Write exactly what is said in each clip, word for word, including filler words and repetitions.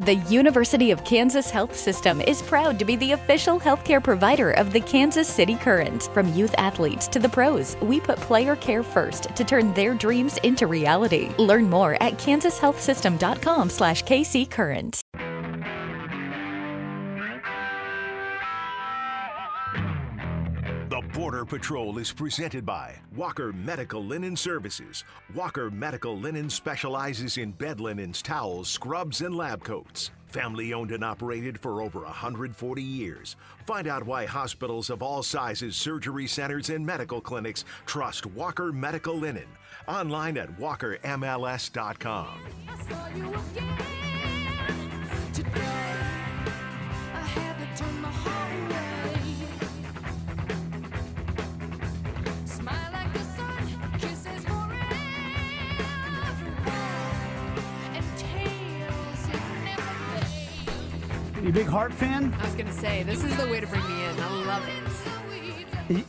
The University of Kansas Health System is proud to be the official healthcare provider of the Kansas City Current. From youth athletes to the pros, we put player care first to turn their dreams into reality. Learn more at kansas health system dot com slash K C Current. The Border Patrol is presented by Walker Medical Linen Services. Walker Medical Linen specializes in bed linens, towels, scrubs, and lab coats. Family owned and operated for over one hundred forty years. Find out why hospitals of all sizes, surgery centers, and medical clinics trust Walker Medical Linen. Online at walker M L S dot com. You a big Heart fan? I was going to say, this is the way to bring me in. I love it.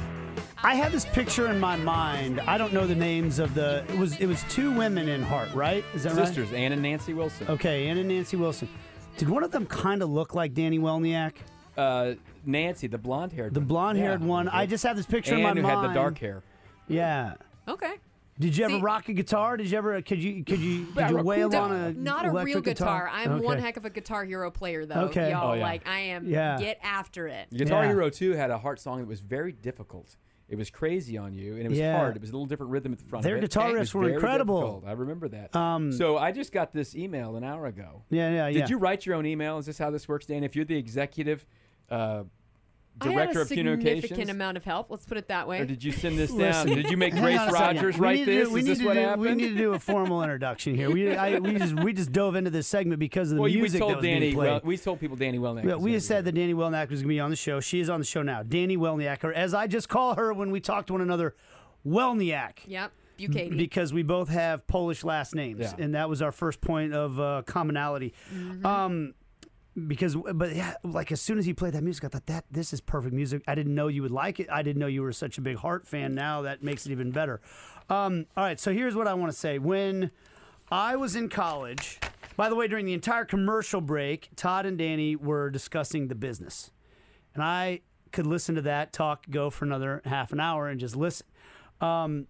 I have this picture in my mind. I don't know the names of the... It was it was two women in Heart, right? Is that Sisters, right? Ann and Nancy Wilson. Okay, Ann and Nancy Wilson. Did one of them kind of look like Danny Welniak? Uh, Nancy, the blonde-haired The one. blonde-haired Yeah. one. I just have this picture Ann in my who mind. had the dark hair. Yeah. Okay. Did you ever See- rock a guitar? Did you ever? Could you? Could you? Did you wail Don't- on a not a real electric guitar. I'm Okay. one heck of a Guitar Hero player, though. Okay. Y'all, Oh, yeah. like, I am Yeah. get after it. Guitar Yeah. Hero two had a Heart song that was very difficult. It was crazy on you, and it was Yeah. hard. It was a little different rhythm at the front Their of it. guitar It riffs was were very incredible. difficult. I remember that. Um, so I just got this email an hour ago. Yeah, yeah, yeah. Did you write your own email? Is this how this works, Dan? If you're the executive uh, I had director a of communications, significant amount of help. Let's put it that way. or did you send this down? Listen, Did you make hang Grace on a second. Rogers We write need to this? do- we Is need this to what do- happened? We need to do a formal introduction here. We I, we just we just dove into this segment because of the well, you- we music that told was Danny. being played. Well, we told people Danny Welniak. Yeah, was we gonna had be said here. that Danny Welniak was going to be on the show. She is on the show now. Danny Welniak, or as I just call her when we talk to one another, Welniak. Yep. Bukaty. Because we both have Polish last names, Yeah. and that was our first point of uh, commonality. Mm-hmm. Um, because, but yeah, like as soon as he played that music, I thought that this is perfect music. I didn't know you would like it. I didn't know you were such a big Heart fan. Now that makes it even better. Um, all right, so here's what I want to say. When I was in college, by the way, during the entire commercial break, Todd and Danny were discussing the business, and I could listen to that talk go for another half an hour and just listen. Um,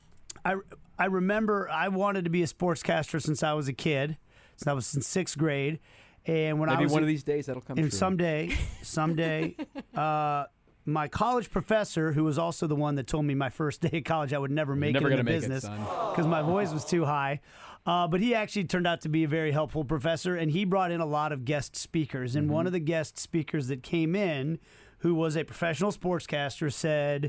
I, I remember I wanted to be a sportscaster since I was a kid. Since I was in sixth grade. And when Maybe I was one in, of these days that'll come and true. someday, someday, uh, my college professor, who was also the one that told me my first day of college I would never make never it in gonna the make it, business son. because my voice was too high. Uh, but he actually turned out to be a very helpful professor, and he brought in a lot of guest speakers. And Mm-hmm. one of the guest speakers that came in, who was a professional sportscaster, said,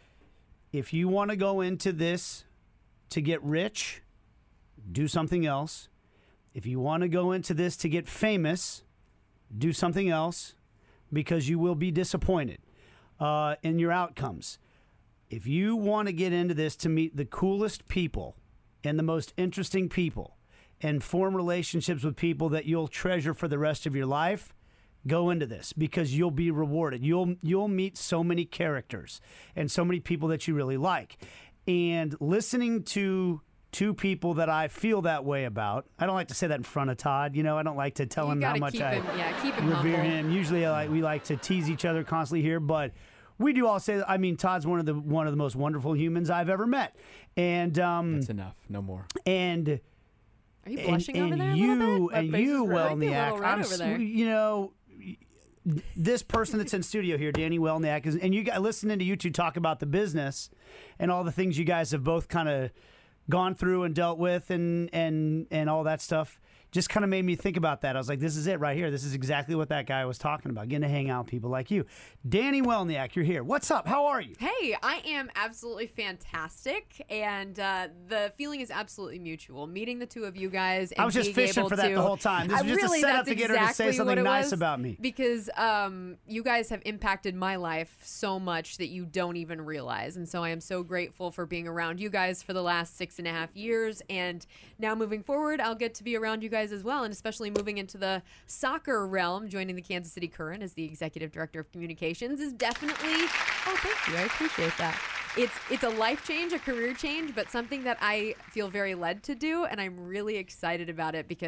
if you want to go into this to get rich, do something else. If you want to go into this to get famous, do something else, because you will be disappointed uh, in your outcomes. If you want to get into this to meet the coolest people and the most interesting people and form relationships with people that you'll treasure for the rest of your life, go into this because you'll be rewarded. You'll you'll meet so many characters and so many people that you really like. And listening to two people that I feel that way about, I don't like to say that in front of Todd. You know, I don't like to tell You him how gotta much keep I him, yeah, keep him revere humble. him. Usually, I like, we like to tease each other constantly here, but we do all say that. I mean, Todd's one of the one of the most wonderful humans I've ever met, and um, That's enough. No more. and Are you and, blushing and over there a you little bit? My and face you, is red. Might be a Welniak, little red I'm over s- there. you know. This person that's in studio here, Danny Welniak, is, and you guys listening to you two talk about the business and all the things you guys have both kind of gone through and dealt with, and and and all that stuff. Just kind of made me think about that. I was like, this is it right here. This is exactly what that guy was talking about, getting to hang out with people like you. Danny Welniak, you're here. What's up? How are you? Hey, I am absolutely fantastic, and uh, the feeling is absolutely mutual. Meeting the two of you guys, and I was just being fishing able for that to- the whole time. This I was just a really, setup that's to get her to say exactly something what it nice was, about me. Because um, you guys have impacted my life so much that you don't even realize, and so I am so grateful for being around you guys for the last six and a half years, and now moving forward, I'll get to be around you guys as well, and especially moving into the soccer realm, joining the Kansas City Current as the executive director of communications is definitely, oh, thank you. I appreciate that. It's it's a life change, a career change, but something that I feel very led to do, and I'm really excited about it because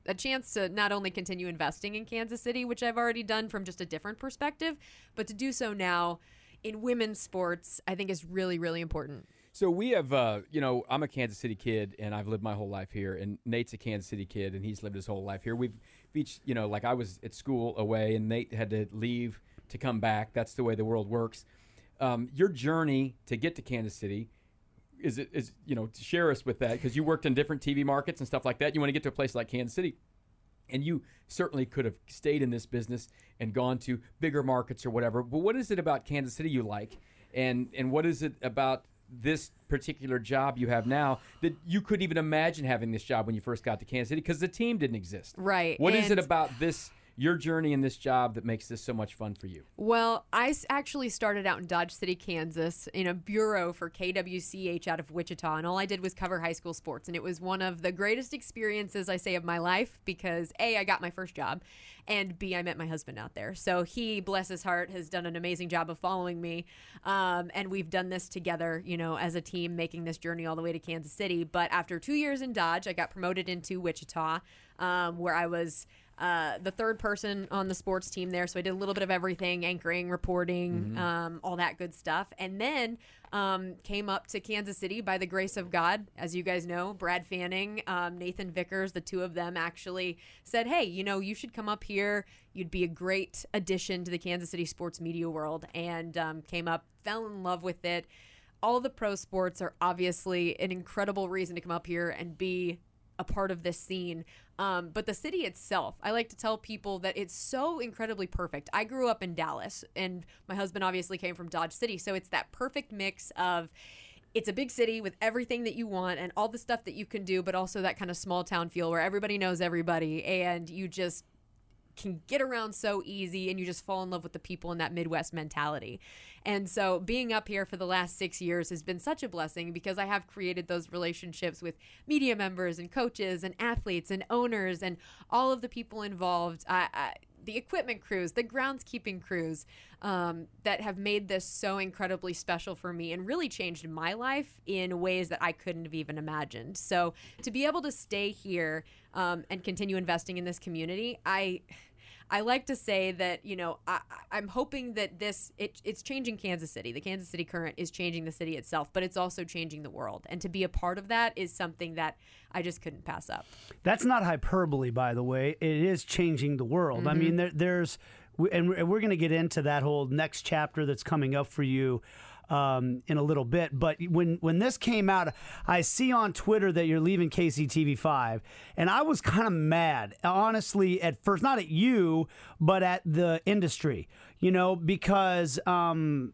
a chance to not only continue investing in Kansas City, which I've already done from just a different perspective, but to do so now in women's sports, I think is really, really important. So we have, uh, you know, I'm a Kansas City kid, and I've lived my whole life here. And Nate's a Kansas City kid, and he's lived his whole life here. We've each, you know, like I was at school away, and Nate had to leave to come back. That's the way the world works. Um, your journey to get to Kansas City, is it is you know, to share us with that, because you worked in different T V markets and stuff like that. You want to get to a place like Kansas City, and you certainly could have stayed in this business and gone to bigger markets or whatever. But what is it about Kansas City you like, and and what is it about this particular job you have now that you couldn't even imagine having this job when you first got to Kansas City, because the team didn't exist? Right. What is it And- about this, your journey in this job, that makes this so much fun for you? Well, I s- actually started out in Dodge City, Kansas, in a bureau for K W C H out of Wichita, and all I did was cover high school sports. And it was one of the greatest experiences, I say, of my life, because A, I got my first job, and B, I met my husband out there. So he, bless his heart, has done an amazing job of following me, um, and we've done this together, you know, as a team, making this journey all the way to Kansas City. But after two years in Dodge, I got promoted into Wichita, um, where I was Uh, the third person on the sports team there. So I did a little bit of everything, anchoring, reporting, Mm-hmm. um, all that good stuff. And then um, came up to Kansas City by the grace of God. As you guys know, Brad Fanning, um, Nathan Vickers, the two of them actually said, hey, you know, you should come up here. You'd be a great addition to the Kansas City sports media world. And um, came up, fell in love with it. All the pro sports are obviously an incredible reason to come up here and be a part of this scene. Um, but the city itself, I like to tell people that it's so incredibly perfect. I grew up in Dallas, and my husband obviously came from Dodge City. So it's that perfect mix of, it's a big city with everything that you want and all the stuff that you can do, but also that kind of small town feel where everybody knows everybody, and you just can get around so easy, and you just fall in love with the people in that Midwest mentality. And so being up here for the last six years has been such a blessing, because I have created those relationships with media members and coaches and athletes and owners and all of the people involved, I, I, the equipment crews, the groundskeeping crews, um, that have made this so incredibly special for me and really changed my life in ways that I couldn't have even imagined. So to be able to stay here um, and continue investing in this community, I... I like to say that, you know, I, I'm hoping that this, it, it's changing Kansas City. The Kansas City Current is changing the city itself, but it's also changing the world. And to be a part of that is something that I just couldn't pass up. That's not hyperbole, by the way. It is changing the world. Mm-hmm. I mean, there, there's, and we're going to get into that whole next chapter that's coming up for you Um, in a little bit. But when when this came out, I see on Twitter that you're leaving K C T V five, and I was kind of mad, honestly, at first, not at you, but at the industry, you know, because um,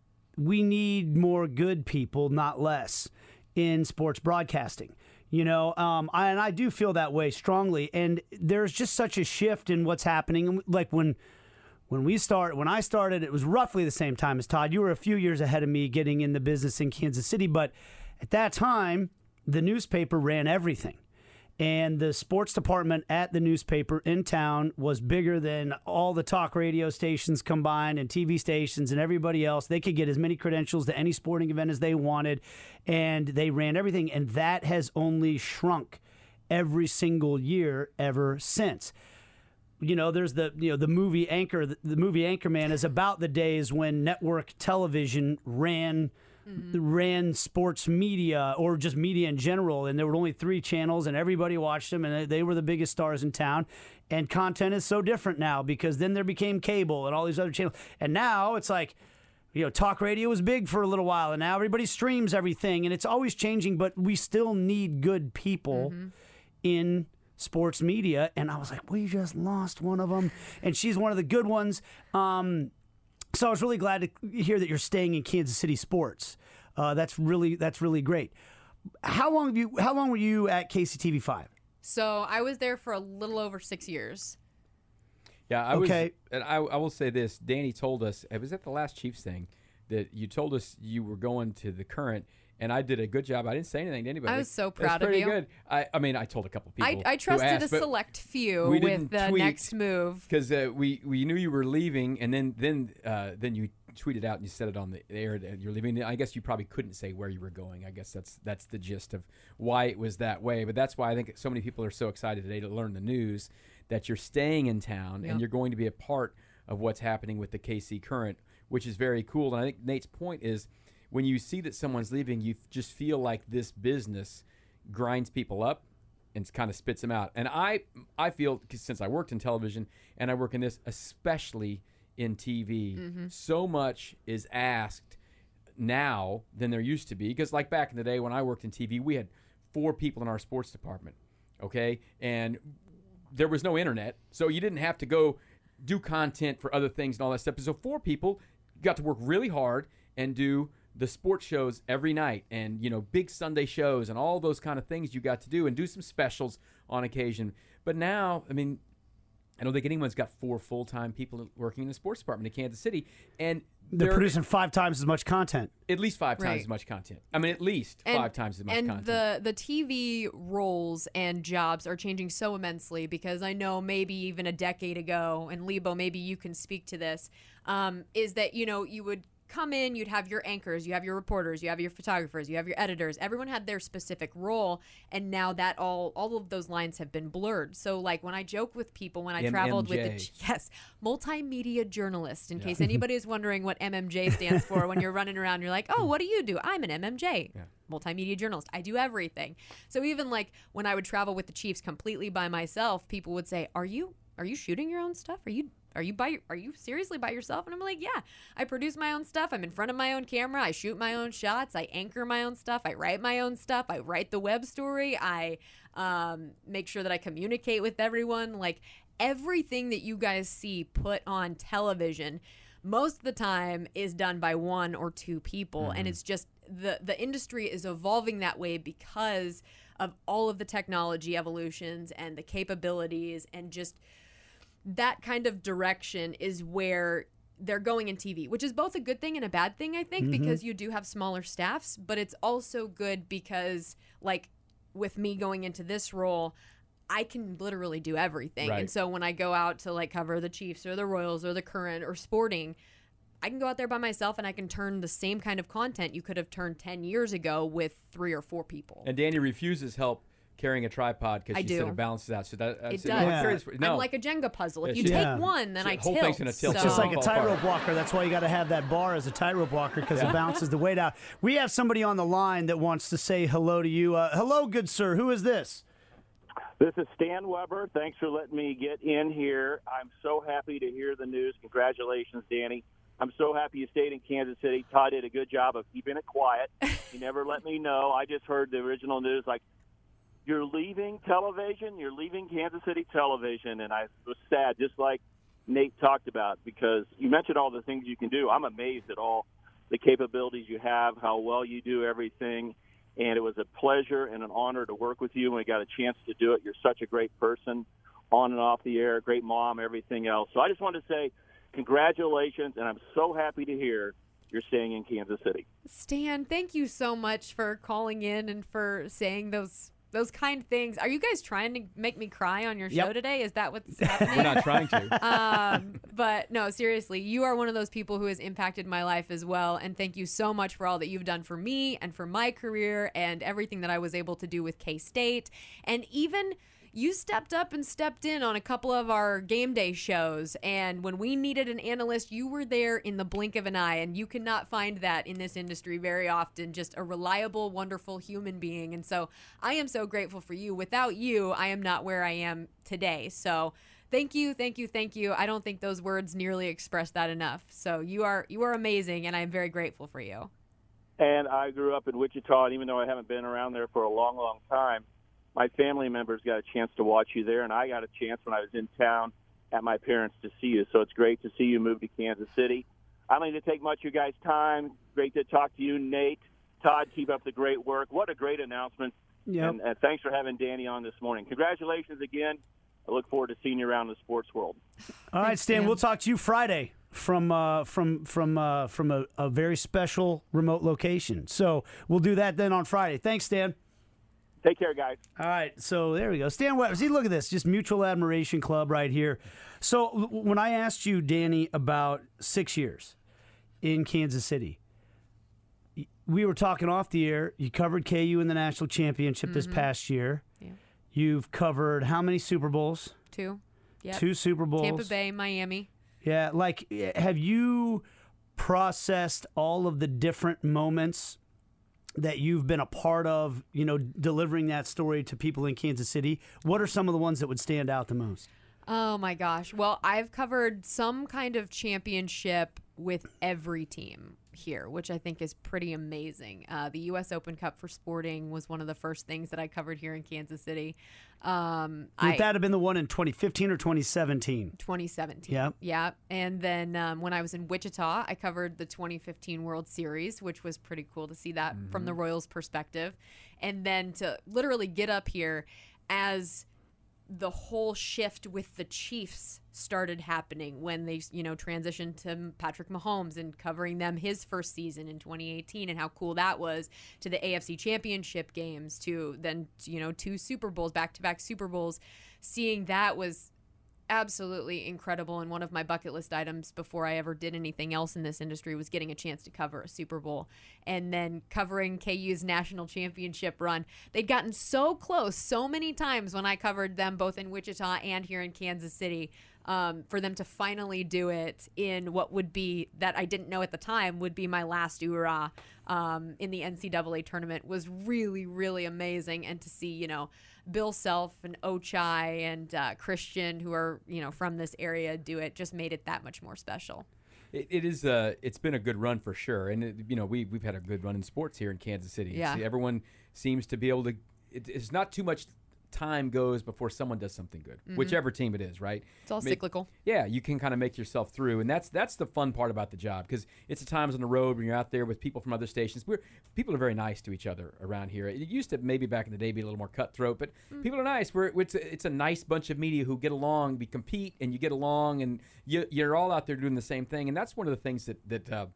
we need more good people, not less, in sports broadcasting. You know, um, I, and I do feel that way strongly. And there's just such a shift in what's happening. Like when When we start, when I started, it was roughly the same time as Todd. You were a few years ahead of me getting in the business in Kansas City, but at that time, the newspaper ran everything. And the sports department at the newspaper in town was bigger than all the talk radio stations combined and T V stations and everybody else. They could get as many credentials to any sporting event as they wanted, and they ran everything. And that has only shrunk every single year ever since. You know, there's the you know the movie Anchor. The, the movie Anchorman is about the days when network television ran mm-hmm. ran sports media, or just media in general, and there were only three channels, and everybody watched them, and they, they were the biggest stars in town. And content is so different now, because then there became cable and all these other channels, and now it's like, you know, talk radio was big for a little while, and now everybody streams everything, and it's always changing. But we still need good people mm-hmm. in sports media. And I was like, we just lost one of them, and she's one of the good ones. Um, so I was really glad to hear that you're staying in Kansas City sports. Uh, that's really that's really great. How long have you? How long were you at K C T V five? So I was there for a little over six years. Yeah, I okay. was. And I, I will say this: Danny told us, it was at the last Chiefs thing, that you told us you were going to the Current. And I did a good job. I didn't say anything to anybody. I was so proud of you. Pretty good. I, I mean, I told a couple people. I, I trusted asked, a select few with the next move, because uh, we we knew you were leaving, and then then uh, then you tweeted out and you said it on the air that you're leaving. I guess you probably couldn't say where you were going. I guess that's that's the gist of why it was that way. But that's why I think so many people are so excited today to learn the news that you're staying in town Yep. and you're going to be a part of what's happening with the K C Current, which is very cool. And I think Nate's point is when you see that someone's leaving, you just feel like this business grinds people up and kind of spits them out. And I I feel, 'cause since I worked in television and I work in this, especially in T V, Mm-hmm. so much is asked now than there used to be. Because like back in the day when I worked in T V, we had four people in our sports department, okay? And there was no internet, so you didn't have to go do content for other things and all that stuff. So four people got to work really hard and do the sports shows every night and, you know, big Sunday shows and all those kind of things you got to do and do some specials on occasion. But now, I mean, I don't think anyone's got four full-time people working in the sports department in Kansas City. And They're producing five times as much content. at least five times Right. as much content. I mean, at least And- five times as much and content. the the T V roles and jobs are changing so immensely because I know maybe even a decade ago, and Lebo, maybe you can speak to this, um, is that, you know, you would come in, you'd have your anchors, you have your reporters, you have your photographers, you have your editors. Everyone had their specific role, and now that all all of those lines have been blurred. So like when I joke with people when I traveled with M M J. the yes, multimedia journalist, in case anybody is wondering what M M J stands for when you're running around, you're like, oh, what do you do? I'm an M M J. Multimedia journalist. I do everything. So even like when I would travel with the Chiefs completely by myself, people would say, "Are you are you shooting your own stuff? Are you are you by are you seriously by yourself?" And I'm like, "Yeah, I produce my own stuff. I'm in front of my own camera. I shoot my own shots. I anchor my own stuff. I write my own stuff. I write the web story. I um, make sure that I communicate with everyone. Like everything that you guys see put on television." Most of the time is done by one or two people, and it's just the the industry is evolving that way because of all of the technology evolutions and the capabilities, and just that kind of direction is where they're going in T V, which is both a good thing and a bad thing, I think, because you do have smaller staffs, but it's also good because, like, with me going into this role, I can literally do everything. Right. And so when I go out to like cover the Chiefs or the Royals or the Current or Sporting, I can go out there by myself and I can turn the same kind of content you could have turned ten years ago with three or four people. And Danny refuses help carrying a tripod because I she do. said it balances out. So that, It so does. I'm Yeah. curious- No. I'm like a Jenga puzzle. If Yeah, you she- take Yeah. one, then So I the whole tilt. thing's gonna tilt. So- It's just like a Fall apart. tightrope walker. That's why you got to have that bar as a tightrope walker because it balances the weight out. We have somebody on the line that wants to say hello to you. Uh, hello, good sir. Who is this? This is Stan Weber. Thanks for letting me get in here. I'm so happy to hear the news. Congratulations, Danny. I'm so happy you stayed in Kansas City. Todd did a good job of keeping it quiet. He never let me know. I just heard the original news, like, you're leaving television, you're leaving Kansas City television, and I was sad, just like Nate talked about, because you mentioned all the things you can do. I'm amazed at all the capabilities you have, how well you do everything. And it was a pleasure and an honor to work with you when we got a chance to do it. You're such a great person on and off the air, great mom, everything else. So I just wanted to say congratulations, and I'm so happy to hear you're staying in Kansas City. Stan, thank you so much for calling in and for saying those those kind things. Are you guys trying to make me cry on your show Yep. today? Is that what's happening? We're not trying to. um, but no, seriously, you are one of those people who has impacted my life as well. And thank you so much for all that you've done for me and for my career and everything that I was able to do with K-State. And even you stepped up and stepped in on a couple of our game day shows. And when we needed an analyst, you were there in the blink of an eye. And you cannot find that in this industry very often. Just a reliable, wonderful human being. And so I am so grateful for you. Without you, I am not where I am today. So thank you, thank you, thank you. I don't think those words nearly express that enough. So you are you are amazing, and I'm very grateful for you. And I grew up in Wichita, and even though I haven't been around there for a long, long time, my family members got a chance to watch you there, and I got a chance when I was in town at my parents to see you. So it's great to see you move to Kansas City. I don't need to take much of your guys' time. Great to talk to you, Nate. Todd, keep up the great work. What a great announcement. Yep. And, and thanks for having Danny on this morning. Congratulations again. I look forward to seeing you around the sports world. All right, Thanks, Stan. Stan. We'll talk to you Friday from uh, from from uh, from a, a very special remote location. So we'll do that then on Friday. Thanks, Stan. Take care, guys. All right, so there we go. Stan Weber. See, look at this. Just Mutual Admiration Club right here. So w- when I asked you, Danny, about six years, in Kansas City. We were talking off the air. You covered K U in the national championship this past year. Yeah. You've covered how many Super Bowls? Two. Yep. Two Super Bowls. Tampa Bay, Miami. Yeah, like, have you processed all of the different moments that you've been a part of, you know, delivering that story to people in Kansas City? What are some of the ones that would stand out the most? Oh, my gosh. Well, I've covered some kind of championship with every team here, which I think is pretty amazing. Uh, the U S Open Cup for Sporting was one of the first things that I covered here in Kansas City. Um, Would I, that have been the one in twenty fifteen or twenty seventeen? twenty seventeen. Yeah. Yeah. And then um, when I was in Wichita, I covered the twenty fifteen World Series, which was pretty cool to see that mm-hmm. from the Royals' perspective. And then to literally get up here as the whole shift with the Chiefs started happening when they, you know, transitioned to Patrick Mahomes and covering them his first season in twenty eighteen and how cool that was, to the A F C Championship games, to then, you know, two Super Bowls, back-to-back Super Bowls. Seeing that was absolutely incredible, and one of my bucket list items before I ever did anything else in this industry was getting a chance to cover a Super Bowl. And then covering K U's national championship run. They'd gotten so close so many times when I covered them both in Wichita and here in Kansas City. Um, for them to finally do it in what would be, that I didn't know at the time, would be my last hoorah um, in the N C double A tournament was really, really amazing. And to see, you know, Bill Self and Ochai and uh, Christian, who are, you know, from this area, do it, just made it that much more special. It, it is. Uh, it's been a good run for sure, and it, you know, we we've had a good run in sports here in Kansas City. Yeah. It's, everyone seems to be able to. It, it's not too much time goes before someone does something good, mm-hmm. whichever team it is, right? It's all Make, cyclical. Yeah, you can kind of make yourself through, and that's that's the fun part about the job, because it's the times on the road when you're out there with people from other stations. We're people are very nice to each other around here. It used to maybe back in the day be a little more cutthroat, but mm-hmm. people are nice. We're it's a, it's a nice bunch of media who get along. We compete, and you get along, and you, you're all out there doing the same thing, and that's one of the things that that uh,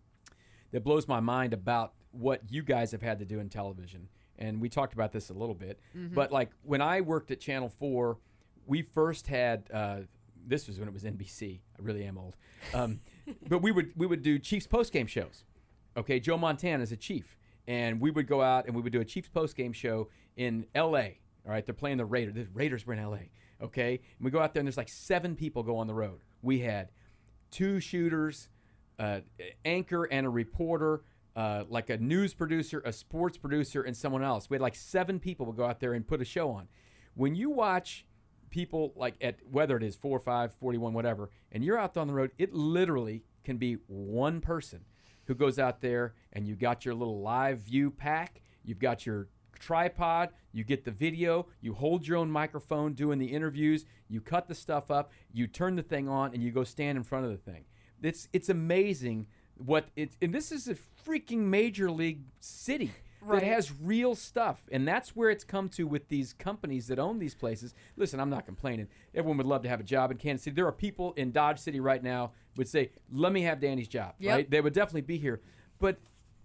that blows my mind about what you guys have had to do in television. And we talked about this a little bit, mm-hmm. but like when I worked at Channel four, we first had uh, this was when it was N B C. I really am old, um, but we would we would do Chiefs postgame shows. Okay, Joe Montana is a Chief, and we would go out and we would do a Chiefs postgame show in L A. All right, they're playing the Raiders. The Raiders were in L A. Okay, and we go out there and there's like seven people go on the road. We had two shooters, uh, anchor, and a reporter. Uh, like a news producer, a sports producer, and someone else. We had like seven people would go out there and put a show on. When you watch people like at whether it is four, five, forty-one, whatever, and you're out on the road, it literally can be one person who goes out there and you got your little live view pack, you've got your tripod, you get the video, you hold your own microphone doing the interviews, you cut the stuff up, you turn the thing on, and you go stand in front of the thing. It's it's amazing. What it's and this is a freaking major league city right. that has real stuff, and that's where it's come to with these companies that own these places. Listen, I'm not complaining. Everyone would love to have a job in Kansas City. There are people in Dodge City right now would say, "Let me have Danny's job." Yep. Right? They would definitely be here, but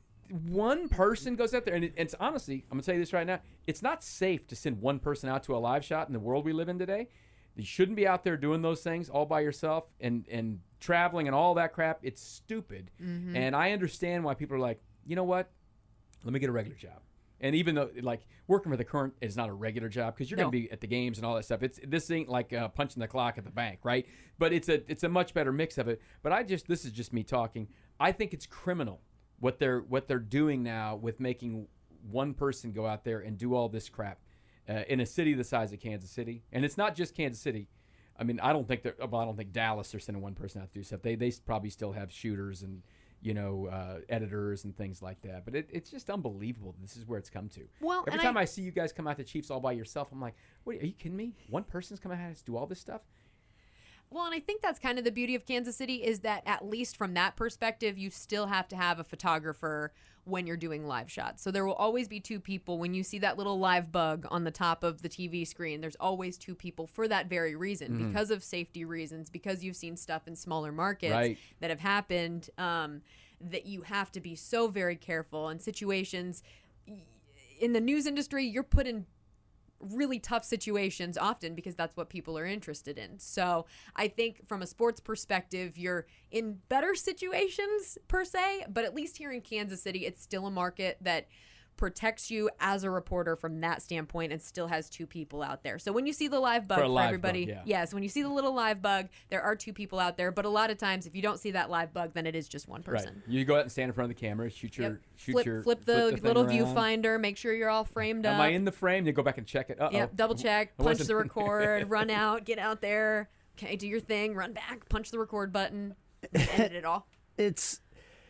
one person goes out there, and it, it's honestly, I'm gonna tell you this right now. It's not safe to send one person out to a live shot in the world we live in today. You shouldn't be out there doing those things all by yourself and and traveling and all that crap. It's stupid. Mm-hmm. And I understand why people are like, you know what? Let me get a regular job. And even though, like, working for the Current is not a regular job because you're no. going to be at the games and all that stuff. It's this ain't like uh, punching the clock at the bank, right? But it's a it's a much better mix of it. But I just this is just me talking. I think it's criminal what they're what they're doing now with making one person go out there and do all this crap. Uh, in a city the size of Kansas City, and it's not just Kansas City. I mean, I don't think they're. Well, I don't think Dallas are sending one person out to do stuff. They they probably still have shooters and you know uh, editors and things like that. But it, it's just unbelievable. This is where it's come to. Well, every time I, I see you guys come out to Chiefs all by yourself, I'm like, "Wait, are you kidding me? One person's coming out to do all this stuff?" Well, and I think that's kind of the beauty of Kansas City is that at least from that perspective, you still have to have a photographer when you're doing live shots. So there will always be two people. When you see that little live bug on the top of the T V screen, there's always two people for that very reason, mm-hmm. because of safety reasons, because you've seen stuff in smaller markets right. that have happened um, that you have to be so very careful in situations. In the news industry, you're put in really tough situations often because that's what people are interested in. So I think from a sports perspective, you're in better situations per se, but at least here in Kansas City, it's still a market that protects you as a reporter from that standpoint and still has two people out there. So when you see the live bug for, for, live everybody, bug, yeah. yes, when you see the little live bug, there are two people out there. But a lot of times, if you don't see that live bug, then it is just one person. Right. You go out and stand in front of the camera, shoot your, Yep. shoot flip, your, flip the, thing little around. viewfinder, make sure you're all framed up. Am I in the frame? You go back and check it. Uh-oh. Yep, double check, I punch wasn't the in record, run out, get out there. Okay, do your thing, run back, punch the record button, edit it all. It's,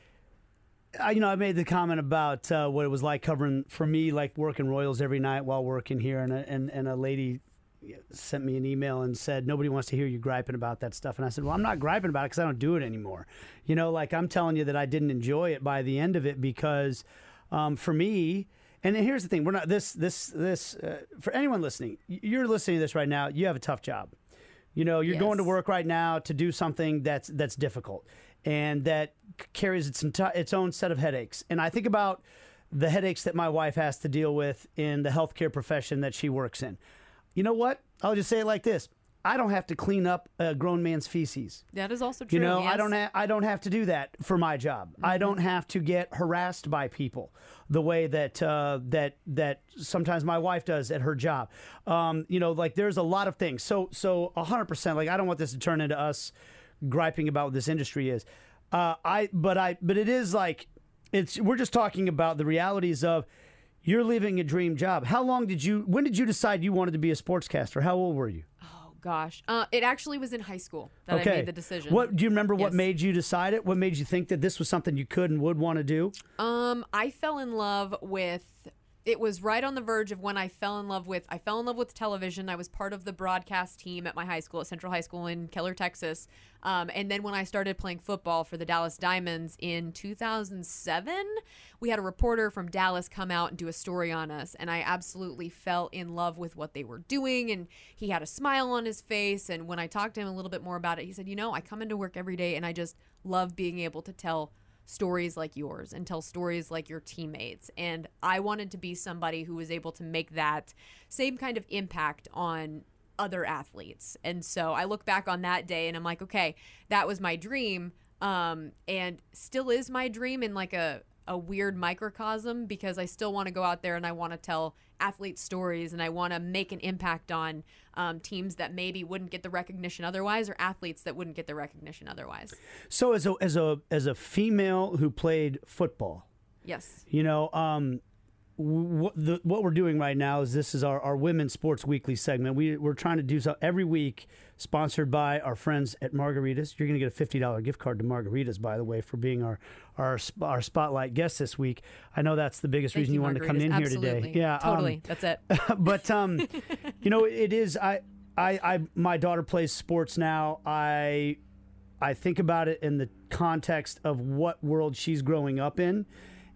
I, you know, I made the comment about uh, what it was like covering, for me, like working Royals every night while working here. And a, and, and a lady sent me an email and said, nobody wants to hear you griping about that stuff. And I said, well, I'm not griping about it because I don't do it anymore. You know, like I'm telling you that I didn't enjoy it by the end of it because um, for me, and here's the thing, we're not, this, this, this, uh, for anyone listening, you're listening to this right now, you have a tough job. You know, you're Yes. going to work right now to do something that's that's difficult and that carries its enti- its own set of headaches. And I think about the headaches that my wife has to deal with in the healthcare profession that she works in. You know what? I'll just say it like this. I don't have to clean up a grown man's feces. That is also true. You know, yes. I don't ha- I don't have to do that for my job. Mm-hmm. I don't have to get harassed by people the way that uh, that that sometimes my wife does at her job. Um, you know, like there's a lot of things. So so one hundred percent. Like I don't want this to turn into us griping about what this industry is. Uh, I but I but it is like it's we're just talking about the realities of you're living a dream job. How long did you? When did you decide you wanted to be a sportscaster? How old were you? Oh, gosh. Uh, it actually was in high school that Okay. I made the decision. What do you remember? What Yes. made you decide it? What made you think that this was something you could and would want to do? Um, I fell in love with. It was right on the verge of when I fell in love with. I fell in love with television. I was part of the broadcast team at my high school, at Central High School in Keller, Texas. Um, and then when I started playing football for the Dallas Diamonds in two thousand seven, we had a reporter from Dallas come out and do a story on us. And I absolutely fell in love with what they were doing. And he had a smile on his face. And when I talked to him a little bit more about it, he said, you know, I come into work every day and I just love being able to tell stories like yours and tell stories like your teammates. And I wanted to be somebody who was able to make that same kind of impact on other athletes. And so I look back on that day and I'm like, okay, that was my dream. Um, and still is my dream in like a, a weird microcosm because I still want to go out there and I want to tell athlete stories and I want to make an impact on um, teams that maybe wouldn't get the recognition otherwise or athletes that wouldn't get the recognition otherwise. So as a as a as a female who played football, Yes. you know, um, what the what we're doing right now is this is our, our Women's Sports Weekly segment. We we're trying to do so every week, sponsored by our friends at Margaritas. You're going to get a fifty dollars gift card to Margaritas, by the way, for being our our our spotlight guest this week. I know that's the biggest Thank reason you, you wanted to come in Margaritas. here today. Absolutely. Yeah, Totally. um, That's it. but um, you know, it is. I, I, I, my daughter plays sports now. I, I think about it in the context of what world she's growing up in,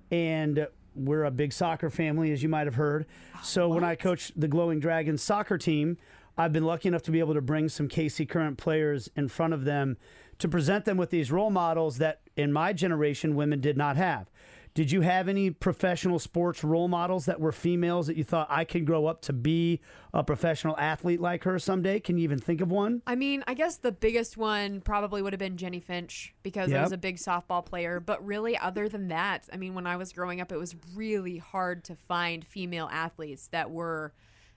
and we're a big soccer family, as you might have heard. So when I coach the Glowing Dragons soccer team, I've been lucky enough to be able to bring some K C Current players in front of them to present them with these role models that in my generation women did not have. Did you have any professional sports role models that were females that you thought I could grow up to be a professional athlete like her someday? Can you even think of one? I mean, I guess the biggest one probably would have been Jenny Finch because I Yep. was a big softball player. But really, other than that, I mean, when I was growing up, it was really hard to find female athletes that were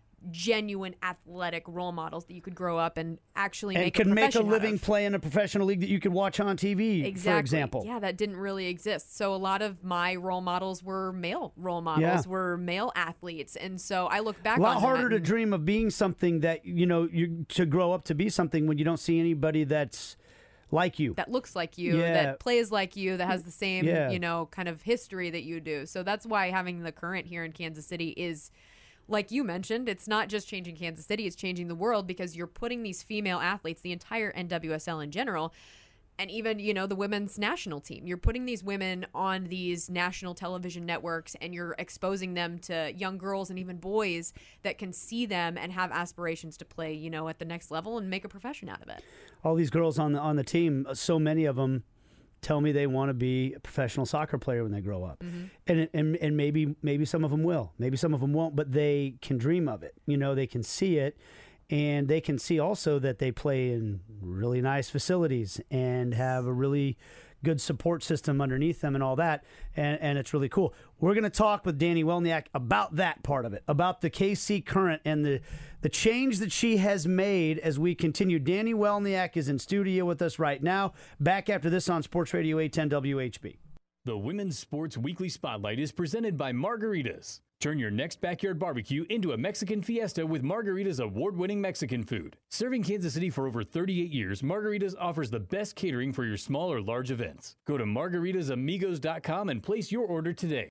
genuine athletic role models that you could grow up and actually And make could a make a profession out living of. play in a professional league that you could watch on T V, Exactly. for example. Yeah, that didn't really exist. So a lot of my role models were male role models, Yeah. were male athletes. And so I look back A lot on harder that to and- dream of being something that, you know, you to grow up to be something when you don't see anybody that's like you. that looks like you, Yeah. that plays like you, that has the same, Yeah. you know, kind of history that you do. So that's why having the Current here in Kansas City is, like you mentioned, it's not just changing Kansas City, it's changing the world because you're putting these female athletes, the entire N W S L in general, and even, you know, the women's national team. You're putting these women on these national television networks and you're exposing them to young girls and even boys that can see them and have aspirations to play, you know, at the next level and make a profession out of it. All these girls on the on the team, so many of them tell me they want to be a professional soccer player when they grow up. Mm-hmm. And, and and maybe maybe some of them will. Maybe some of them won't, but they can dream of it. You know, they can see it, and they can see also that they play in really nice facilities and have a really good support system underneath them and all that, and, and it's really cool. We're going to talk with Dani Welniak about that part of it, about the K C Current and the, the change that she has made as we continue. Dani Welniak is in studio with us right now. Back after this on Sports Radio eight ten W H B. The Women's Sports Weekly Spotlight is presented by Margaritas. Turn your next backyard barbecue into a Mexican fiesta with Margaritas award-winning Mexican food. Serving Kansas City for over thirty-eight years, Margaritas offers the best catering for your small or large events. Go to margaritas amigos dot com and place your order today.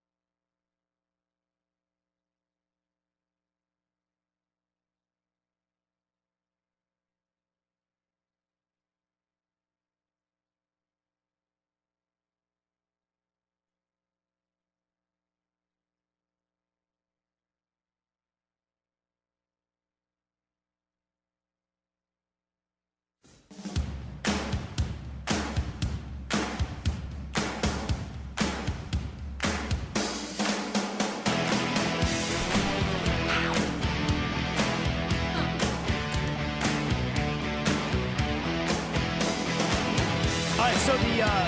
All right, so the uh,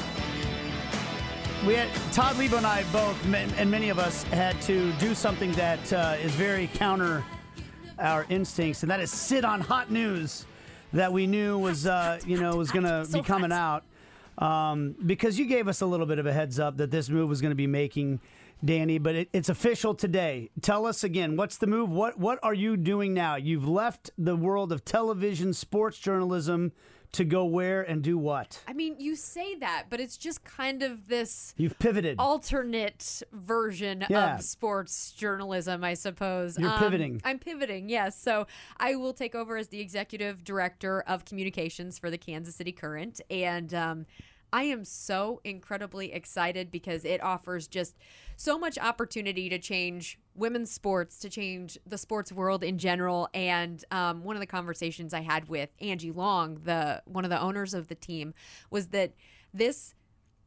we had Todd Lebo and I both, and many of us had to do something that uh, is very counter our instincts, and that is sit on hot news that we knew was uh, you know was going to So be coming hot. out um, because you gave us a little bit of a heads up that this move was going to be making, Dani, but it, it's official today. Tell us again, what's the move? What what are you doing now? You've left the world of television, sports journalism to go where and do what? I mean, you say that, but it's just kind of this You've pivoted. alternate version Yeah. of sports journalism, I suppose. You're Um, pivoting. I'm pivoting, yes. So I will take over as the executive director of communications for the Kansas City Current. And um, I am so incredibly excited because it offers just so much opportunity to change women's sports, to change the sports world in general. And um, one of the conversations I had with Angie Long, the one of the owners of the team, was that this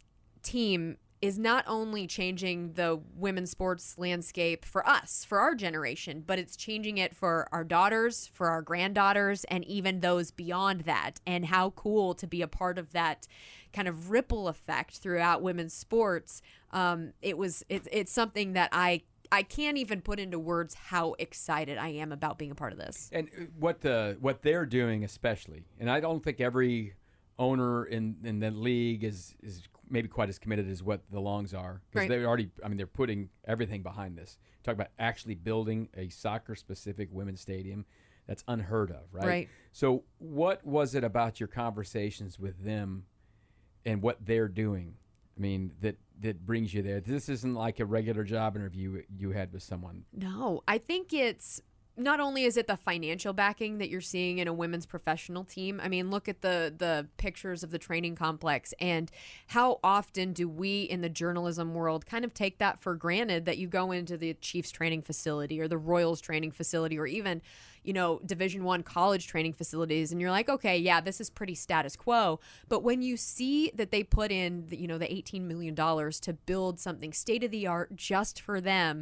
team is not only changing the women's sports landscape for us, for our generation, but it's changing it for our daughters, for our granddaughters, and even those beyond that. And how cool to be a part of that kind of ripple effect throughout women's sports. Um, it was it's it's something that I I can't even put into words how excited I am about being a part of this. And what the what they're doing, especially, and I don't think every owner in, in the league is is maybe quite as committed as what the Longs are, because Right. they're already. I mean, they're putting everything behind this. Talk about actually building a soccer-specific women's stadium. That's unheard of, right? Right. So, what was it about your conversations with them and what they're doing? I mean, that that brings you there. This isn't like a regular job interview you had with someone. No, I think it's not only is it the financial backing that you're seeing in a women's professional team. I mean, look at the the pictures of the training complex, and how often do we in the journalism world kind of take that for granted, that you go into the Chiefs training facility or the Royals training facility or even, you know, Division One college training facilities, and you're like, okay, yeah, this is pretty status quo. But when you see that they put in, the, you know, the eighteen million dollars to build something state of the art just for them,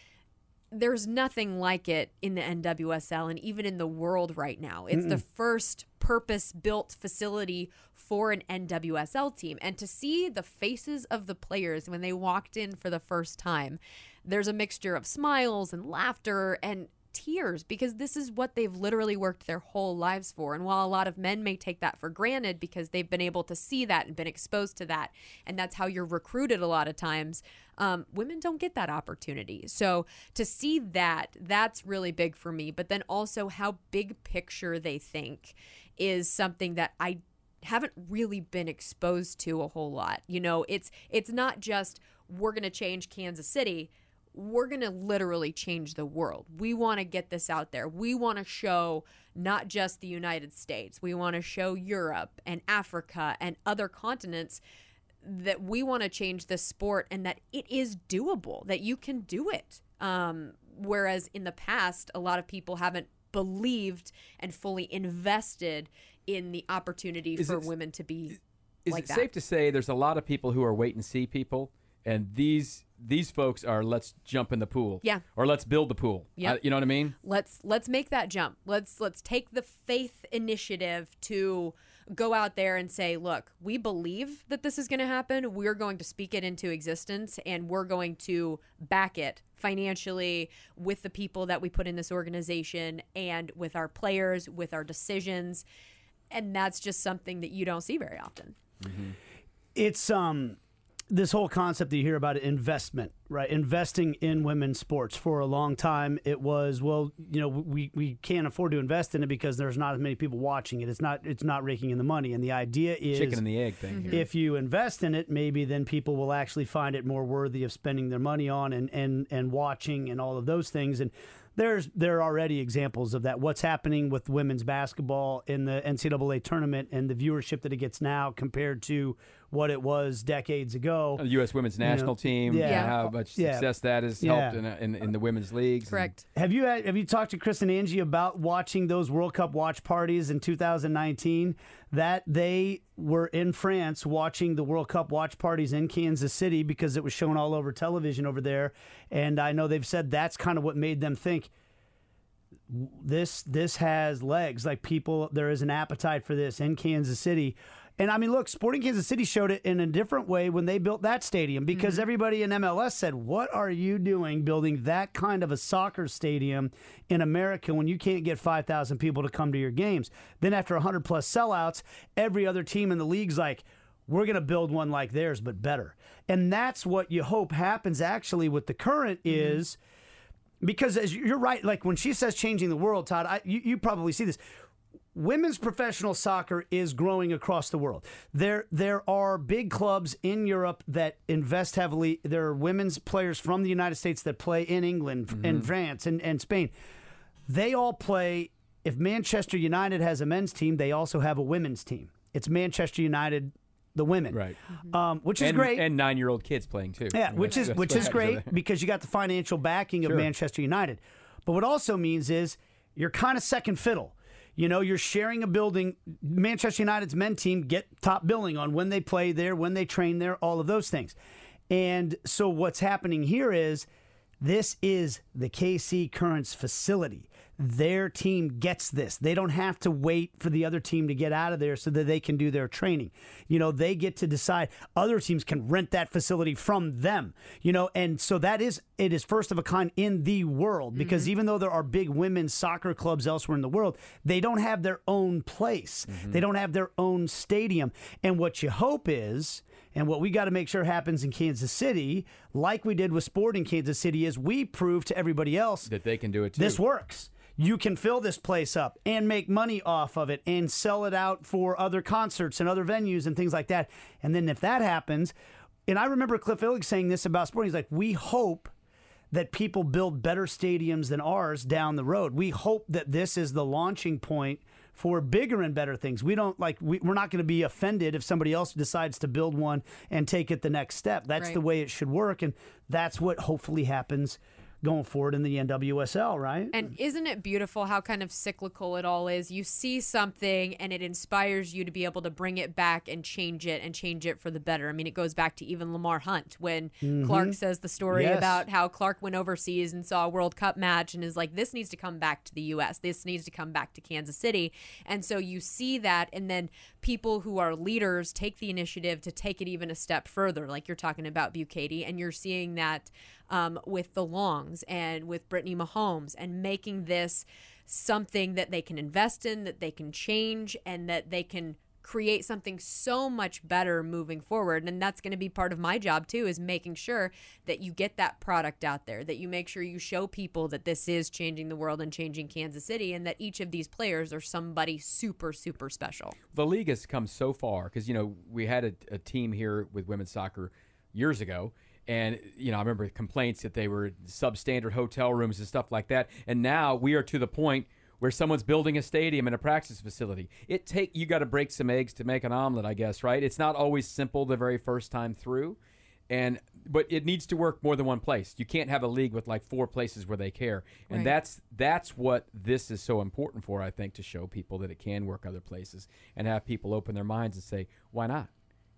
there's nothing like it in the N W S L and even in the world right now. It's Mm-mm. the first purpose-built facility for an N W S L team. And to see the faces of the players when they walked in for the first time, there's a mixture of smiles and laughter and tears, because this is what they've literally worked their whole lives for. And while a lot of men may take that for granted because they've been able to see that and been exposed to that, and that's how you're recruited a lot of times, um, women don't get that opportunity. So to see that, that's really big for me. But then also how big picture they think is something that I haven't really been exposed to a whole lot. You know, it's it's not just we're going to change Kansas City. We're going to literally change the world. We want to get this out there. We want to show not just the United States. We want to show Europe and Africa and other continents that we want to change this sport and that it is doable, that you can do it. Um, whereas in the past, a lot of people haven't believed and fully invested in the opportunity Is for it- women to be Is like it that. safe to say there's a lot of people who are wait and see people, and these these folks are let's jump in the pool, Yeah. or let's build the pool. Yep. Uh, you know what I mean? Let's let's make that jump. Let's let's take the faith initiative to go out there and say, look, we believe that this is going to happen. We're going to speak it into existence, and we're going to back it financially with the people that we put in this organization and with our players, with our decisions. And that's just something that you don't see very often. Mm-hmm. It's um this whole concept that you hear about investment, right? Investing in women's sports. For a long time, it was, well, you know, we, we can't afford to invest in it because there's not as many people watching it. It's not it's not raking in the money. And the idea is Chicken and the egg thing. Mm-hmm. Here. if you invest in it, maybe then people will actually find it more worthy of spending their money on and and, and watching and all of those things. And There's there are already examples of that. What's happening with women's basketball in the N C double A tournament and the viewership that it gets now compared to what it was decades ago. The U S women's national know, team, yeah. and how much Yeah. success that has Yeah. helped in, in, in the women's leagues. Correct. Have you had, have you talked to Chris and Angie about watching those World Cup watch parties in two thousand nineteen? That they were in France watching the World Cup watch parties in Kansas City because it was shown all over television over there, and I know they've said that's kind of what made them think this this has legs. Like people, there is an appetite for this in Kansas City. And I mean, look, Sporting Kansas City showed it in a different way when they built that stadium because mm-hmm. everybody in M L S said, what are you doing building that kind of a soccer stadium in America when you can't get five thousand people to come to your games? Then after one hundred plus sellouts, every other team in the league's like, we're going to build one like theirs, but better. And that's what you hope happens actually with the Current mm-hmm. is, because as you're right, like when she says changing the world, Todd, I, you, you probably see this. Women's professional soccer is growing across the world. There there are big clubs in Europe that invest heavily. There are women's players from the United States that play in England mm-hmm. and France and, and Spain. They all play. If Manchester United has a men's team, they also have a women's team. It's Manchester United, the women. Right. Mm-hmm. Um, which is and, great. And nine-year-old kids playing too. Yeah, which is which is great because you got the financial backing of sure. Manchester United. But what also means is you're kind of second fiddle. You know, you're sharing a building. Manchester United's men team get top billing on when they play there, when they train there, all of those things. And so what's happening here is this is the K C Currents facility. Their team gets this. They don't have to wait for the other team to get out of there so that they can do their training. You know, they get to decide. Other teams can rent that facility from them. You know, and so that is, it is first of a kind in the world because mm-hmm. even though there are big women's soccer clubs elsewhere in the world, they don't have their own place. Mm-hmm. They don't have their own stadium. And what you hope is, and what we got to make sure happens in Kansas City, like we did with Sporting Kansas City, is we prove to everybody else that they can do it too. This works. You can fill this place up and make money off of it and sell it out for other concerts and other venues and things like that. And then if that happens, and I remember Cliff Illig saying this about Sporting, he's like, we hope that people build better stadiums than ours down the road. We hope that this is the launching point for bigger and better things. We don't like, we, we're not going to be offended if somebody else decides to build one and take it the next step. That's right. the way it should work. And that's what hopefully happens going forward in the N W S L, right? And isn't it beautiful how kind of cyclical it all is? You see something and it inspires you to be able to bring it back and change it and change it for the better. I mean, it goes back to even Lamar Hunt when mm-hmm. Clark says the story yes. about how Clark went overseas and saw a World Cup match and is like, this needs to come back to the U S. This needs to come back to Kansas City. And so you see that, and then people who are leaders take the initiative to take it even a step further, like you're talking about Bukaty, and you're seeing that Um, with the Longs and with Brittany Mahomes, and making this something that they can invest in, that they can change, and that they can create something so much better moving forward. And that's going to be part of my job too, is making sure that you get that product out there, that you make sure you show people that this is changing the world and changing Kansas City, and that each of these players are somebody super, super special. The league has come so far because, you know, we had a, a team here with women's soccer years ago. And, you know, I remember complaints that they were substandard hotel rooms and stuff like that. And now we are to the point where someone's building a stadium and a practice facility. It take you got to break some eggs to make an omelet, I guess, right? It's not always simple the very first time through. And but it needs to work more than one place. You can't have a league with like four places where they care. And Right. that's that's what this is so important for, I think, to show people that it can work other places and have people open their minds and say, why not?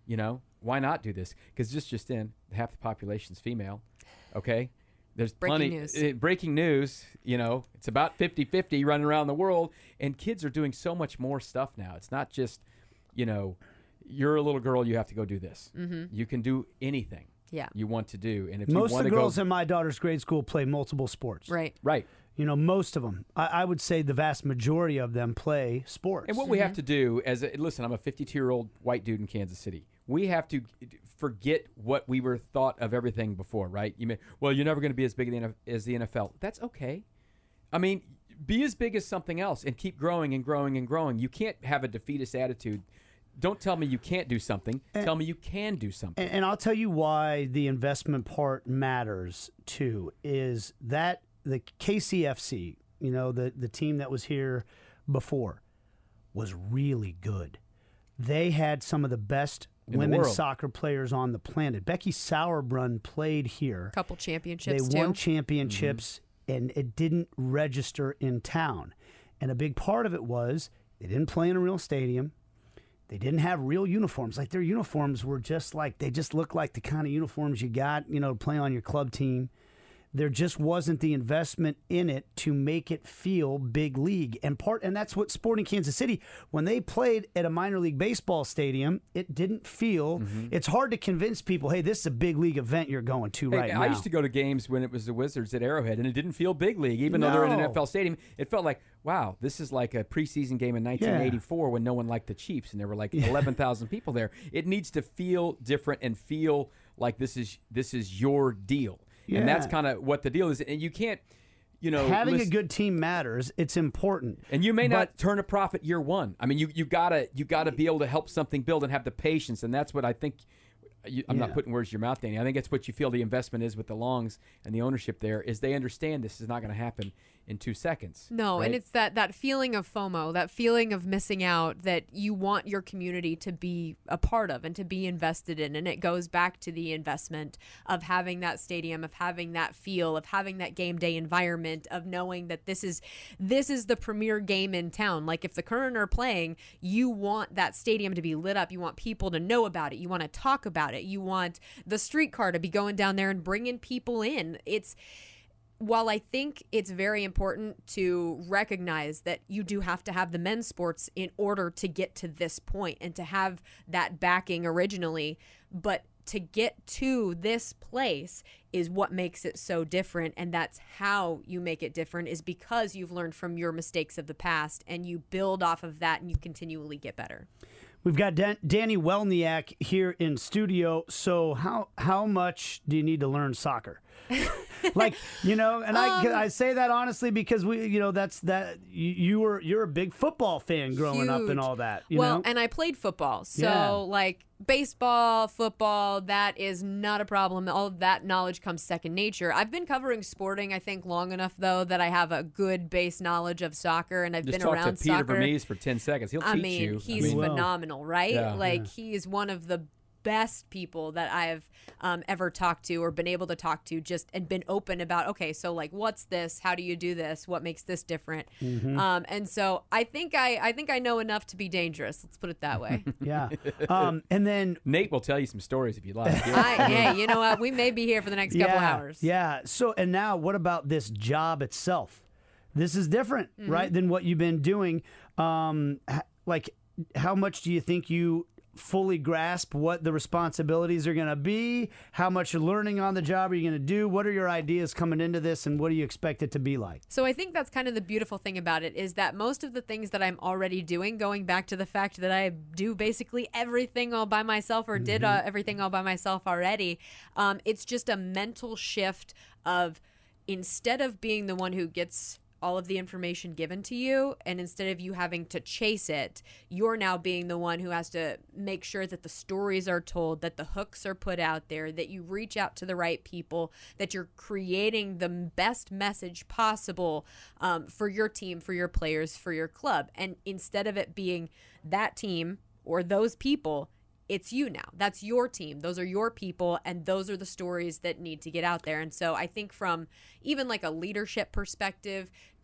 You know, why not do this? Because just just in, half the population's female. Okay, there's Breaking plenty. news. Uh, breaking news. You know, it's about fifty-fifty running around the world, and kids are doing so much more stuff now. It's not just, you know, you're a little girl, you have to go do this. Mm-hmm. You can do anything. Yeah. You want to do, and if Most you of want the to girls go, in my daughter's grade school play multiple sports. Right. right. You know, most of them. I, I would say the vast majority of them play sports. And what we have to do as a, listen, I'm a fifty-two-year-old white dude in Kansas City. We have to forget what we were thought of everything before, right? You may, well, you're never going to be as big as the N F L. That's okay. I mean, be as big as something else and keep growing and growing and growing. You can't have a defeatist attitude. Don't tell me you can't do something. And, tell me you can do something. And, and I'll tell you why the investment part matters too. Is that the K C F C, you know, the the team that was here before, was really good. They had some of the best In women's world. soccer players on the planet. Becky Sauerbrunn played here. Couple championships They won too. championships, and it didn't register in town. And a big part of it was they didn't play in a real stadium. They didn't have real uniforms. Like, their uniforms were just like, they just looked like the kind of uniforms you got, you know, to play on your club team. There just wasn't the investment in it to make it feel big league. And part, and that's what Sporting Kansas City, when they played at a minor league baseball stadium, it didn't feel, Mm-hmm. it's hard to convince people, hey, this is a big league event you're going to Hey, right now. I used to go to games when it was the Wizards at Arrowhead, and it didn't feel big league, even though they're in an No. N F L stadium. It felt like, wow, this is like a preseason game in nineteen eighty-four when no one liked the Chiefs, and there were like eleven thousand people there. It needs to feel different and feel like this is this is your deal. Yeah. And that's kind of what the deal is. And you can't, you know, Having listen- a good team matters. It's important. and you may not But- turn a profit year one. I mean, you you gotta you gotta be able to help something build and have the patience, and that's what I think. You, I'm Yeah. not putting words in your mouth, Danny. I think that's what you feel the investment is with the Longs and the ownership there is they understand this is not going to happen in two seconds. No, and right? it's that that feeling of FOMO, that feeling of missing out that you want your community to be a part of and to be invested in. And it goes back to the investment of having that stadium, of having that feel, of having that game day environment, of knowing that this is this is the premier game in town. Like, if the Current are playing, you want that stadium to be lit up. You want people to know about it. You want to talk about it. You want the streetcar to be going down there and bringing people in. It's While I think it's very important to recognize that you do have to have the men's sports in order to get to this point and to have that backing originally, but to get to this place is what makes it so different. And that's how you make it different, is because you've learned from your mistakes of the past and you build off of that and you continually get better. We've got Dan- Danny Welniak here in studio. So how how much do you need to learn soccer? Like, you know, and I Um, I say that honestly because we, you know, that's that you, you were you're a big football fan growing up and Huge. all that. You well, know? and I played football. So, Yeah. like, baseball, football, that is not a problem. All of that knowledge comes second nature. I've been covering sporting, I think, long enough, though, that I have a good base knowledge of soccer, and I've Just been talk around to Peter soccer. Vermees for ten seconds. He'll I teach mean, you. he's I mean, Well. phenomenal, right? Yeah. Like, he's one of the best people that I've um, ever talked to or been able to talk to, just and been open about, okay, so like, what's this? How do you do this? What makes this different? Mm-hmm. Um, and so I think I, I think I know enough to be dangerous. Let's put it that way. yeah. Um, and then Nate will tell you some stories if you like. I, hey, you know what? We may be here for the next couple yeah, hours. Yeah. So, and now what about this job itself? This is different, Mm-hmm. right, than what you've been doing. Um, h- like, how much do you think you fully grasp what the responsibilities are going to be? How much learning on the job are you going to do? What are your ideas coming into this, and what do you expect it to be like? So I think that's kind of the beautiful thing about it, is that most of the things that I'm already doing, going back to the fact that I do basically everything all by myself, or did uh, everything all by myself already, um, it's just a mental shift of, instead of being the one who gets all of the information given to you, and instead of you having to chase it, you're now being the one who has to make sure that the stories are told, that the hooks are put out there, that you reach out to the right people, that you're creating the best message possible um, for your team, for your players, for your club. And instead of it being that team or those people, it's you now. That's your team. Those are your people, and those are the stories that need to get out there. And so I think from even like a leadership perspective,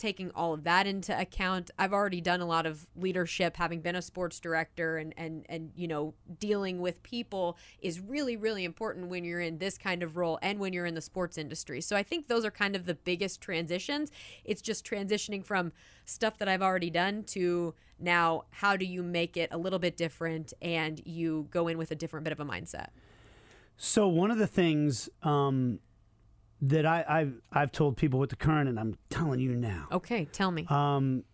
taking all of that into account. I've already done a lot of leadership, having been a sports director, and, and, and you know, dealing with people is really, really important when you're in this kind of role and when you're in the sports industry. So I think those are kind of the biggest transitions. It's just transitioning from stuff that I've already done to now how do you make it a little bit different and you go in with a different bit of a mindset. So one of the things um, that I, I've, I've told people with the Current, and I'm telling you now. Okay, tell me. Um,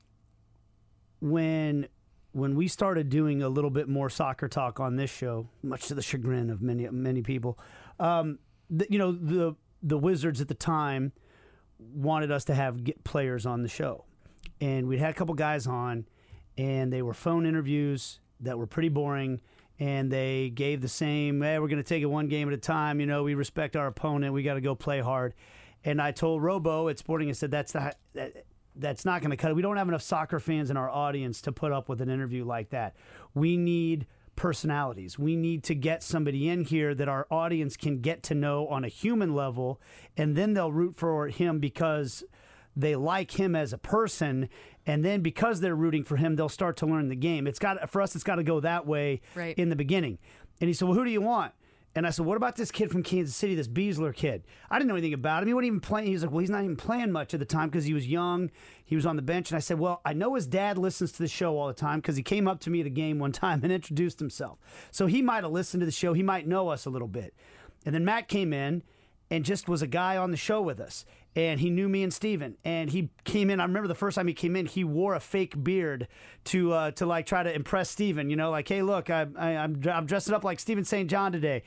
when when we started doing a little bit more soccer talk on this show, much to the chagrin of many many people, um, the, you know, the the Wizards at the time wanted us to have get players on the show. And we'd had a couple guys on, and they were phone interviews that were pretty boring, and they gave the same, hey, we're going to take it one game at a time. You know, we respect our opponent. We got to go play hard. And I told Robo at Sporting, I said, that's the, that, that's not going to cut it. We don't have enough soccer fans in our audience to put up with an interview like that. We need personalities. We need to get somebody in here that our audience can get to know on a human level, and then they'll root for him because they like him as a person, and then because they're rooting for him, they'll start to learn the game. It's got for us. It's got to go that way right. in the beginning. And he said, "Well, who do you want?" And I said, "What about this kid from Kansas City, this Beasler kid? I didn't know anything about him. He wasn't even playing." He was like, "Well, he's not even playing much at the time because he was young. He was on the bench." And I said, "Well, I know his dad listens to the show all the time because he came up to me at a game one time and introduced himself. So he might have listened to the show. He might know us a little bit." And then Matt came in and just was a guy on the show with us. And he knew me and Steven. And he came in. I remember the first time he came in, he wore a fake beard to uh, to like try to impress Steven. You know, like, hey, look, I, I, I'm I'm dressing up like Steven Saint John today.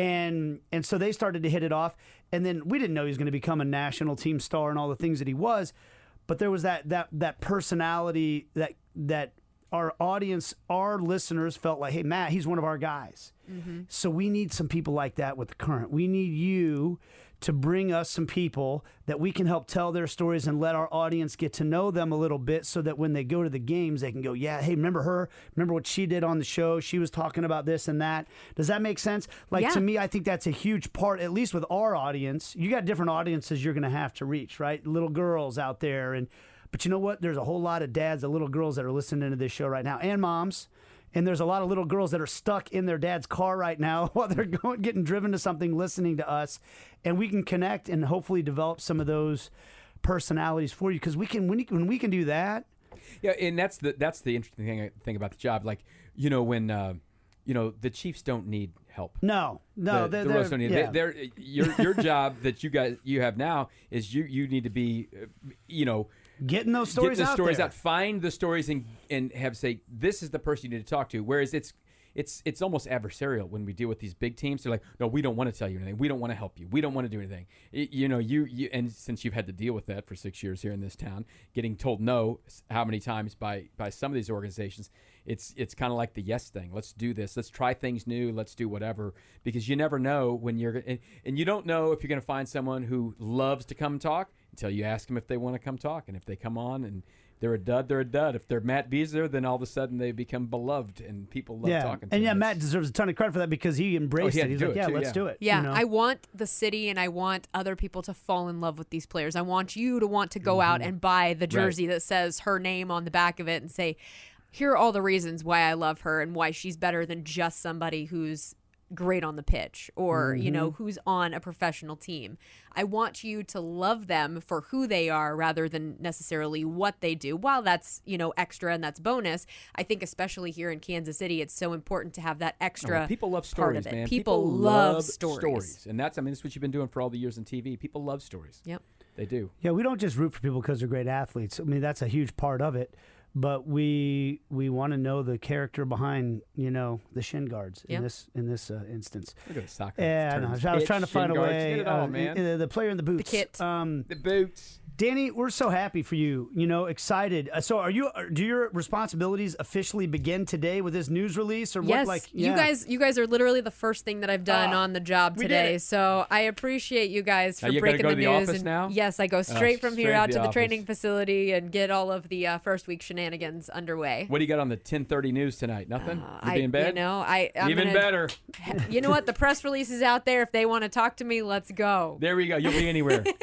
And and so they started to hit it off. And then we didn't know he was going to become a national team star and all the things that he was. But there was that that that personality that that our audience, our listeners felt like, hey, Matt, he's one of our guys. Mm-hmm. So we need some people like that with the Current. We need you to bring us some people that we can help tell their stories and let our audience get to know them a little bit so that when they go to the games, they can go, yeah, hey, remember her? Remember what she did on the show? She was talking about this and that. Does that make sense? Like, yeah. To me, I think that's a huge part, at least with our audience. You got different audiences you're going to have to reach, right? Little girls out there. and But you know what? There's a whole lot of dads and little girls that are listening to this show right now, and moms. And there's a lot of little girls that are stuck in their dad's car right now while they're going, getting driven to something, listening to us. And we can connect and hopefully develop some of those personalities for you. Because we can, when, you, when we can do that. Yeah, and that's the that's the interesting thing, thing about the job. Like, you know, when, uh, you know, the Chiefs don't need help. No, no. The, they're, the Royals don't need yeah. they're, they're, your, your job that you guys you have now is you, you need to be, uh, you know, Getting those stories get the out stories there. out, find the stories, and and have say this is the person you need to talk to. Whereas it's it's it's almost adversarial when we deal with these big teams. They're like, no, we don't want to tell you anything. We don't want to help you. We don't want to do anything. It, you know, you, you and since you've had to deal with that for six years here in this town, getting told no how many times by by some of these organizations, it's it's kind of like the yes thing. Let's do this. Let's try things new. Let's do whatever, because you never know when you're and, and you don't know if you're going to find someone who loves to come talk until you ask them if they want to come talk. And if they come on and they're a dud, they're a dud. If they're Matt Beasler, then all of a sudden they become beloved and people love yeah. talking to and them. yeah, It's- Matt deserves a ton of credit for that because he embraced Oh, he had it. He's to do like, it yeah, too, let's yeah. do it. Yeah, you know? I want the city and I want other people to fall in love with these players. I want you to want to go mm-hmm. out and buy the jersey right. that says her name on the back of it and say, here are all the reasons why I love her and why she's better than just somebody who's great on the pitch or, mm-hmm. you know, who's on a professional team. I want you to love them for who they are rather than necessarily what they do. While that's, you know, extra and that's bonus, I think especially here in Kansas City, it's so important to have that extra oh, well, people love part stories, of it. man. People, people love, love stories. stories. And that's, I mean, that's what you've been doing for all the years on T V. People love stories. Yep. They do. Yeah, we don't just root for people because they're great athletes. I mean, that's a huge part of it. But we we want to know the character behind, you know, the shin guards in yep. this in this uh, instance. Look at the soccer. Yeah, I, know. I was trying to find a guards, way. get it all, uh, man. uh, the player in the boots, the kit, um, the boots. Danny, we're so happy for you. You know, excited. Uh, so, are you? Do your responsibilities officially begin today with this news release, or yes, what? Like, yeah. you guys, you guys are literally the first thing that I've done Oh, on the job we did today. it. So I appreciate you guys for Now you breaking gotta go the to the news. office and now? Yes, I go straight from straight here to out the to the office. training facility and get all of the uh, first week shenanigans underway. What do you got on the ten thirty news tonight? Nothing? Uh, you I, being bad? You know, I I'm Even gonna, better. You know what? The press release is out there. If they want to talk to me, let's go. There we go. You'll be anywhere.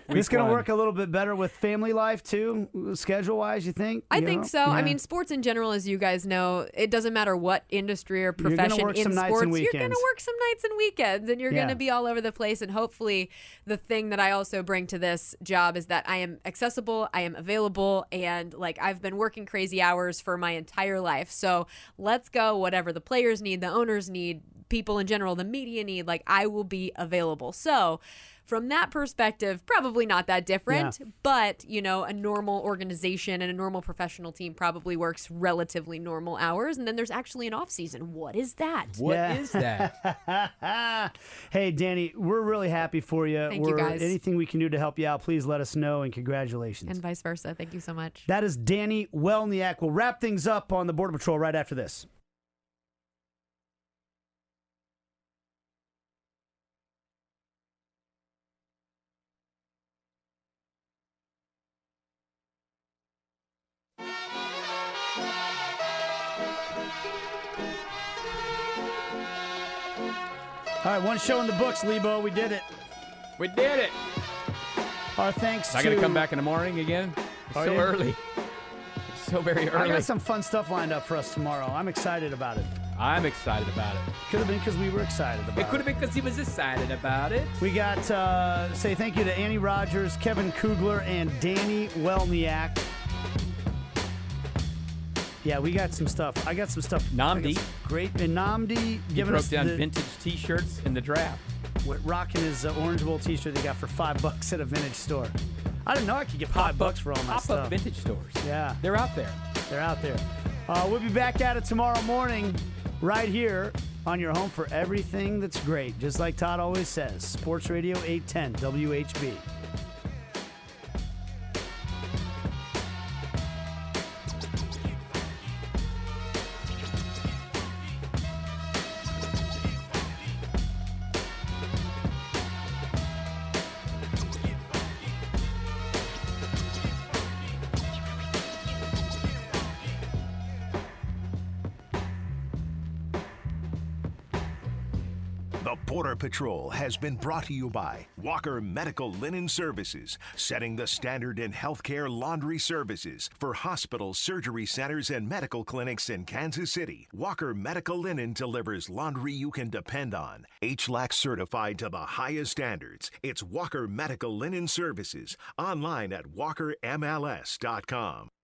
This going to one. work a little bit better with family life, too, schedule-wise, you think? I You think know? so. I Yeah. mean, sports in general, as you guys know, it doesn't matter what industry or gonna profession work in some nights sports, and you're going to weekends. work some nights and weekends, and you're Yeah. going to be all over the place. And hopefully, the thing that I also bring to this job is that I am accessible, I am available, and like I've been working crazy hours for my entire life. So let's go. Whatever the players need, the owners need, people in general, the media need, like I will be available. So from that perspective, probably not that different, Yeah. but you know, a normal organization and a normal professional team probably works relatively normal hours. And then there's actually an off season. What is that? What Yeah. is that? Hey, Danny, we're really happy for you. Thank you, we're, guys. Anything we can do to help you out, please let us know, and congratulations. And vice versa. Thank you so much. That is Danny Welniak. We'll wrap things up on the Border Patrol right after this. All right, one show in the books, Lebo. We did it. We did it. Our thanks I to... got to come back in the morning again. It's Are so you? early. It's so very I early. got some fun stuff lined up for us tomorrow. I'm excited about it. I'm excited about it. Could have been because we were excited about it. It could have been because he was excited about it. We got, uh, say thank you to Annie Rogers, Kevin Kugler, and Danny Welniak. Yeah, we got some stuff. I got some stuff. Namdi. I got some Great. And Namdi He giving broke us down the, vintage T-shirts in the draft. what, rocking his uh, Orange Bowl T-shirt they got for five bucks at a vintage store. I didn't know I could get five bucks for all my Pop-up stuff. vintage stores. Yeah. They're out there. They're out there. Uh, we'll be back at it tomorrow morning right here on your home for everything that's great. Just like Todd always says, Sports Radio eight ten W H B. The Border Patrol has been brought to you by Walker Medical Linen Services, setting the standard in healthcare laundry services for hospitals, surgery centers, and medical clinics in Kansas City. Walker Medical Linen delivers laundry you can depend on. H L A C certified to the highest standards. It's Walker Medical Linen Services, online at walker M L S dot com.